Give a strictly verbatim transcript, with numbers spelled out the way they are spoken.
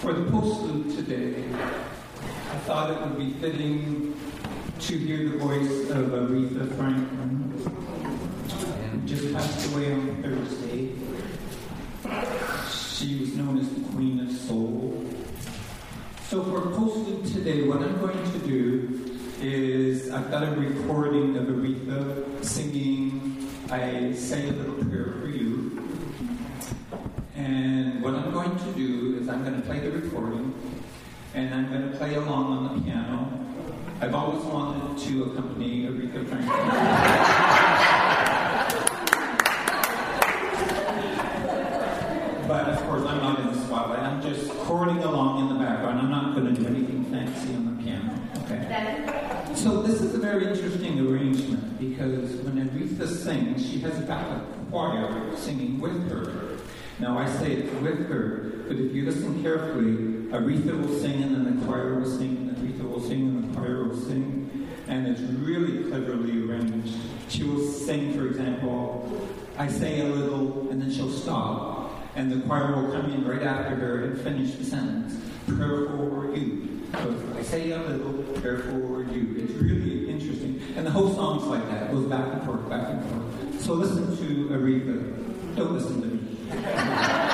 For the postlude today, I thought it would be fitting to hear the voice of Aretha Franklin, and just passed away on Thursday. She was known as the Queen of Soul. So for postlude today, what I'm going to do is I've got a recording of Aretha singing I Say a Little Prayer for You. And what I'm going to do is I'm going to play the recording, and I'm going to play along on the piano. I've always wanted to accompany Aretha Franklin. But of course, I'm not in the spotlight. I'm just chording along in the background. I'm not going to do anything fancy on the piano. Okay. So this is a very interesting arrangement because when Aretha sings, she has a backup choir singing with her. Now I say it's with her, but if you listen carefully, Aretha will sing and then the choir will sing, and Aretha will sing and the choir will sing, and it's really cleverly arranged. She will sing, for example, I say a little, and then she'll stop, and the choir will come in right after her and finish the sentence. Prayer for you. So I say a little, prayer for you. It's really interesting. And the whole song's like that. It goes back and forth, back and forth. So listen to Aretha. Don't listen to me.